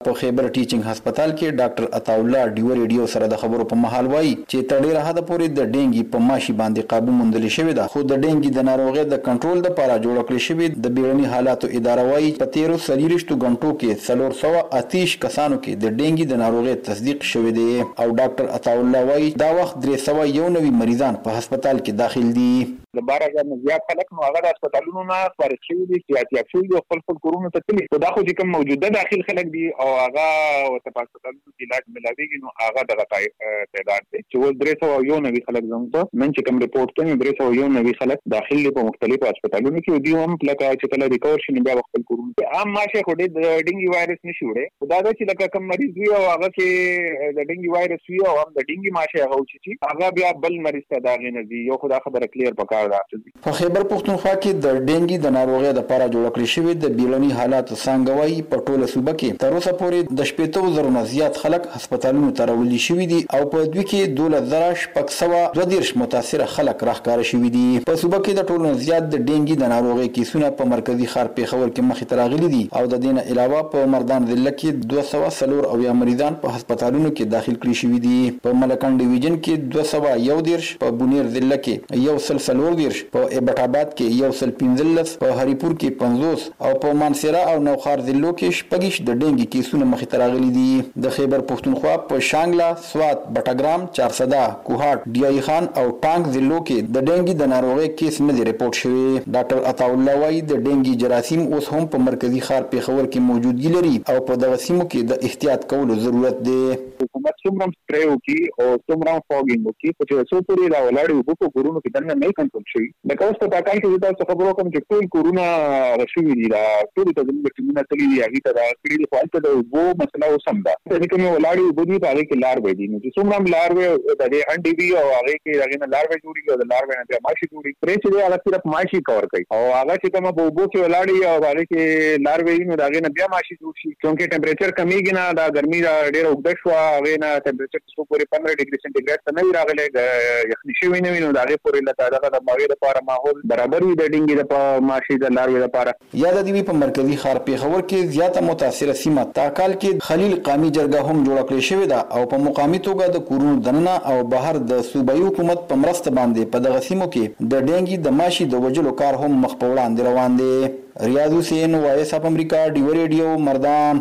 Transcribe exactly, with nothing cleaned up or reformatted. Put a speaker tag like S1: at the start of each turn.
S1: په خیبر ټیچینګ هسپتال کې ډاکټر عطاالله ډیو ریډیو سره د خبرو په مهال وایي چې تر ډیره حده پورې د ډینګي په ماشي باندې قابو موندل شوې ده، خو د ډینګي د ناروغۍ د کنټرول لپاره جوړ کړل شوی د بیړني حالاتو اداره وایي په تیرو څلوېښتو غنټو کې څلور سوه اتیش کسانو کې د ډینګي د ناروغۍ تصدیق شوی دی او ډاکټر عطاالله وایي دا وخت درې سوه یو نوي مریضان په هسپتال کې داخل دي.
S2: د بار هزار نه زیات خلک نو هغه د هسپتالونو نه فارغ شوي دي چې احتیاط شوي دي او خپل خپل کورونو ته تللي. خو دا خو چې کوم موجوده داخل خلک دي او هغه ورته په هسپتالونو کې علاج ملاویږي نو هغه دغه تعداد دی چې اوس درې سوه یو نوي خلک زموږ ته نن چې کوم رپورټ کوي درې سوه یو نوي خلک داخل دي په مختلفو هسپتالونو کې او دوی هم لکه چې کله ریکور شي نو بیا خپل کورونو ته عام ماشه خو د ډینګي وایرس نشي وړی. خو دا ده چې لکه کوم مریض وي او هغه کې د ډینګي وایرس وي او هم د ډینګي ماشه هغه وچی هغه بیا بل مریض ته داغې نه دي. یو خو دا خبره کلیر پکار ده.
S1: په خیبر پښتونخوا کې د ډینګي د ناروغۍ لپاره جوړ کړل شوی د بیړني حالاتو څنګه وایي په ټوله صوبه کې تر اوسه پورې د شپېتو زرو نه زیات خلک هسپتالونو ته راوړل شوي دي او په دوی کې دولس زره شپږ سوه دوه دېرش متاثره خلک راښکاره شوي دي. په صوبه کې د ټولو نه زیات د ډینګي د ناروغۍ کیسونه په مرکزي ښار پېښور کې مخې ته راغلي دي او د دې نه علاوه په مردان ضلع کې دوه سوه څلور اویا مریضان په هسپتالونو کې داخل کړي شوي دي. په ملکن ډیویژن کې دوه سوه یو دېرش، په بونیر ضلع کې یو سل څلور دېرش، په ایبټ آباد کې یو سل پنځلس، په هریپور کې پنځوس او په مانسیرا او نوخار ضلعو کې شپږ د ډینګي کیسونه مخې ته راغلي دي. د خیبر پښتونخوا په شانګله، سوات، بټګرام، چارسده، کوهاټ، ډیای خان او ټانک ضلعو کې د ډینګي د ناروغۍ کیس نه دی رپورټ شوی. ډاکټر عطاالله وایي د ډینګي جراثیم اوس هم په مرکزي ښار پېښور کې موجودګي لري او په دغه سیمو کې د احتیاط کولو ضرورت دی.
S2: حکومت څومره سپری وکړي او څومره فاګینګ وکړي خو چې څو پورې دا ولاړې اوبه په کورونو کې دننه نه کنټرول شوي. لکه اوس په ټاکل کې زه تاسو خبرو کوم چې ټول کورونه شوي دي، دا ټولو ته زموږ ټیمونه تللي دي، هغې ته دا کړي دي. خو هلته د اوبو مسله اوس هم ده. چې کومې ولاړې اوبه دي په هغې کې لاروې دي، نو چې څومره هم لاروې د دې انډې وي او هغې کې د هغې نه لاروې جوړېږي او د لاروې نه بیا ماشي جوړېږي. پرې چې دی هغه صرف ماشي کور کوي او هغه چې کومه په اوبو کې ولاړې او هغې کې لاروې وي نو د هغې نه بیا ماشي جوړ شي. چونکې ټمپریچر کمیږي نه، دا ګرمي ډېره اوږده شوه، هغې نه ټمپریچر څو پورې پندره ډګري سنټیګریډ ته نه وي راغلی، یخني شوي نه وي، نو د هغې پورې لکه دغه د هغې دپاره ماحول برابر وي د ډینګي د ماشي د لاروې لپاره.
S1: یاد دې وي په مرکزي ښار پېښور کې زیاته متاثره سیمه تاکال کې خلیل قامي جرګه هم جوړه کړې شوې ده او په مقامي توګه د کورونو دننه او بهر د صوبایي حکومت په مرسته باندې په دغه سیمو کې د ډینګي د ماشي د وژلو کار هم مخ په وړاندې روان دی. ریاض حسین، وایس اف امریکا، ډیو ریډیو، مردان.